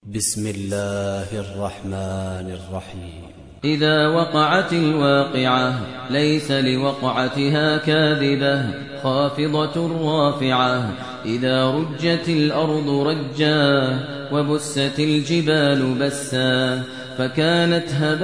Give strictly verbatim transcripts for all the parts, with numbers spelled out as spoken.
بسم الله الرحمن الرحيم. إذا وقعت الواقعة ليس لوقعتها كاذبة خافضة رافعة. إذا رجت الأرض رجا وبست الجبال بسا فكانت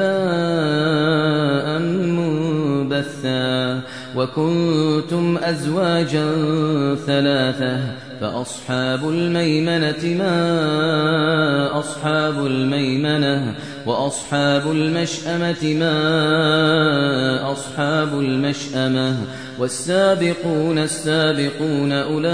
هباء منبثا. وكنتم أزواجا ثلاثة فأصحاب الميمنة ما أصحاب الميمنة وأصحاب المشأمة ما أصحاب المشأمة. والسابقون السابقون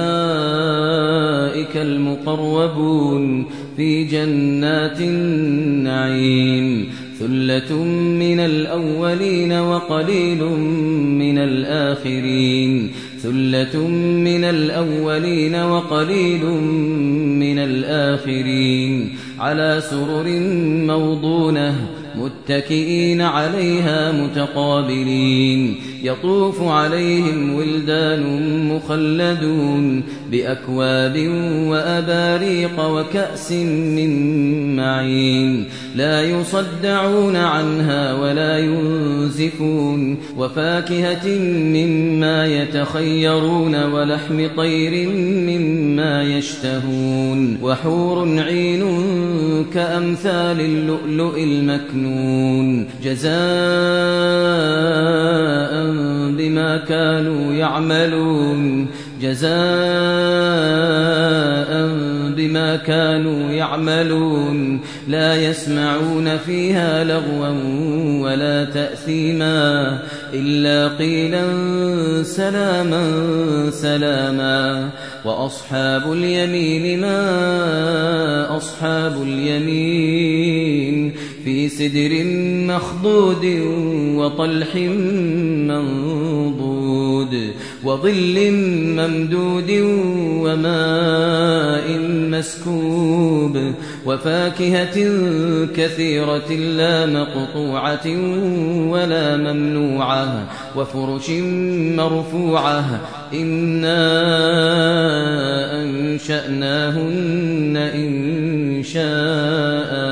أولئك المقربون في جنات النعيم. ثلة من الأولين وقليل من الآخرين ثلة من الأولين وقليل من الآخرين. على سرر موضونة متكئين عليها متقابلين. يطوف عليهم ولدان مخلدون بأكواب وأباريق وكأس من معين. لا يصدعون عنها ولا ينزفون. وفاكهة مما يتخيرون ولحم طير مما يشتهون. وحور عين كأمثال اللؤلؤ المكنون جزاء بما كانوا يعملون جزاء بما كانوا يعملون. لا يسمعون فيها لغوا ولا تأثيما إلا قيلا سلاما سلاما. وأصحاب اليمين ما أصحاب اليمين في سدر مخضود وطلح منضود وظل ممدود وماء مسكوب. وفاكهة كثيرة لا مقطوعة ولا ممنوعة. وفرش مرفوعة إنا أنشأناهن إنشاء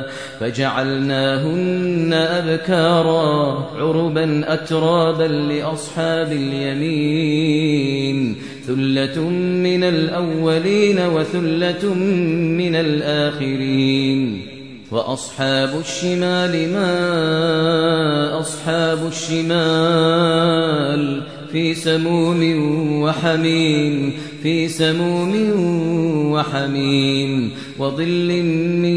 فجعلناهن أبكارا عربا أترابا لأصحاب اليمين. ثلة من الأولين وثلة من الآخرين. وأصحاب الشمال ما أصحاب الشمال في سموم وحميم في سموم وحميم. وظل من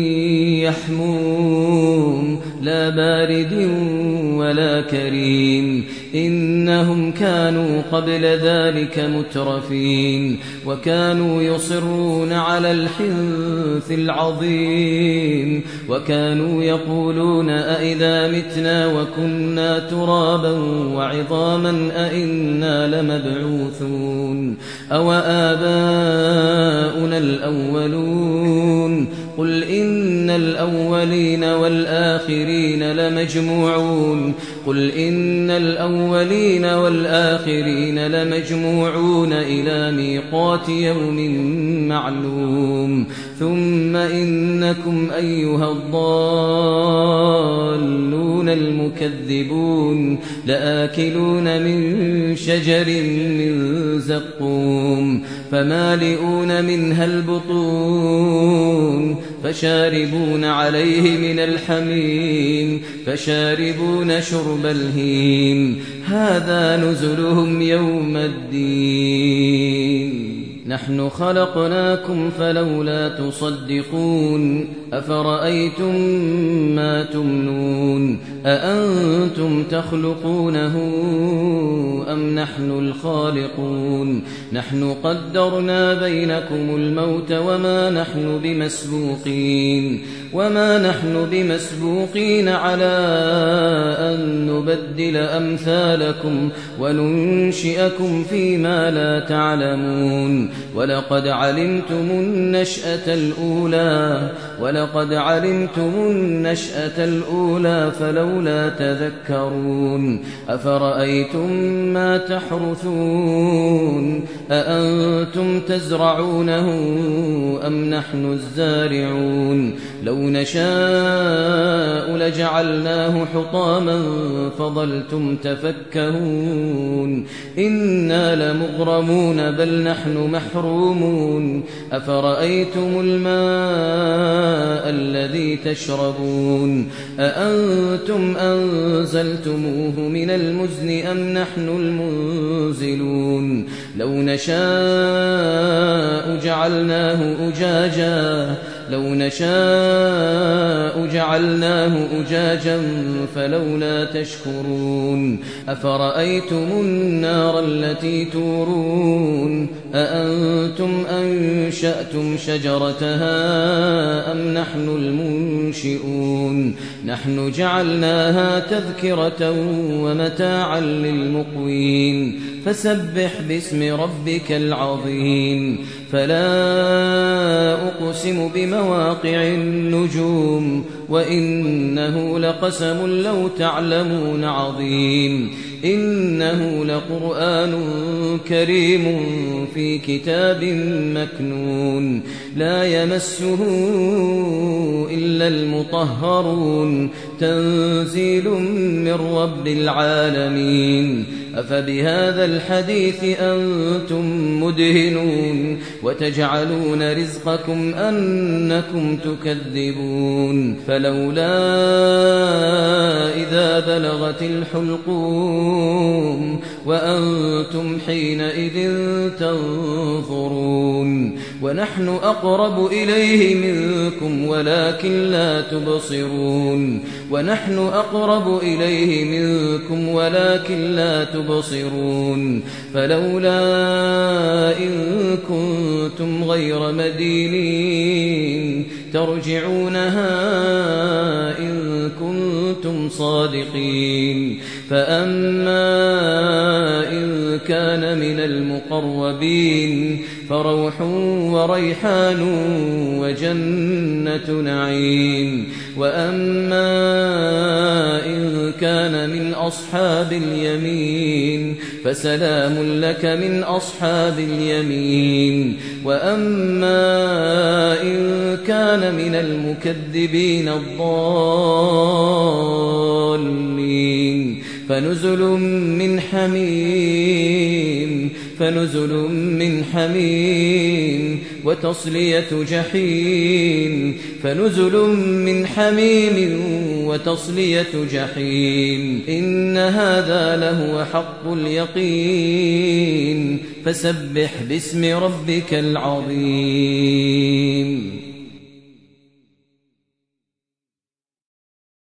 يحموم لا بارد ولا كريم. إنهم كانوا قبل ذلك مترفين وكانوا يصرون على الحنث العظيم. وكانوا يقولون أئذا متنا وكنا ترابا وعظاما أئنا لمبعوثون أو آباؤنا الأولون. قل إن الأولين والآخرين لمجموعون قل إن الأولين والآخرين لمجموعون إلى ميقات يوم معلوم. ثم إنكم أيها الضالون المكذبون لآكلون من شجر من زقوم فمالئون منها البطون فشاربون عليه من الحميم فشاربون شرب الهيم. هذا نزلهم يوم الدين. نحن خلقناكم فلولا تصدقون. أفرأيتم ما تمنون أأنتم تخلقونه أم نحن الخالقون. نحن قدرنا بينكم الموت وما نحن بمسبوقين وما نحن بمسبوقين على أن نبدل أمثالكم وننشئكم فيما لا تعلمون. ولقد علمتم النشأة الأولى ولقد علمتم النشأة الأولى فلولا تذكرون أفرأيتم ما تحرثون أأنتم تزرعونه أم نحن الزارعون لو نشاء لجعلناه حطاما فظلتم تفكهون إنا لمغرمون بل نحن محرومون أفرأيتم الماء الذي تشربون أأنتم أنزلتموه من المزن أم نحن المنزلون لو نشاء جعلناه أجاجا لو نشاء جعلناه أجاجا فلولا تشكرون أفرأيتم النار التي تورون أأنتم أنشأتم شجرتها أم نحن المنشئون نحن جعلناها تذكرة ومتاعا للمقوين فسبح باسم ربك العظيم فلا أقسم بمواقع النجوم وإنه لقسم لو تعلمون عظيم إنه لقرآن كريم في كتاب مكنون لا يمسه إلا المطهرون تنزيل من رب العالمين أفبهذا الحديث أنتم مدهنون وتجعلون رزقكم أنكم تكذبون فلولا إذا بلغت الحلقوم وأنتم حينئذ تنظرون ونحن أقرب إليه منكم ولكن لا تبصرون ونحن أقرب إليه منكم ولكن لا تبصرون فلولا إن كنتم غير مدينين ترجعونها إن كنتم صادقين فأما إن كان من المقربين فروح وريحان وجنة نعيم وأما إن كان من أصحاب اليمين فسلام لك من أصحاب اليمين وأما إن كان من المكذبين الضالين فنزل من حميم فنزل من حميم وتصلية جحيم فنزل من حميم وتصلية جحيم إن هذا لهو حق اليقين فسبح باسم ربك العظيم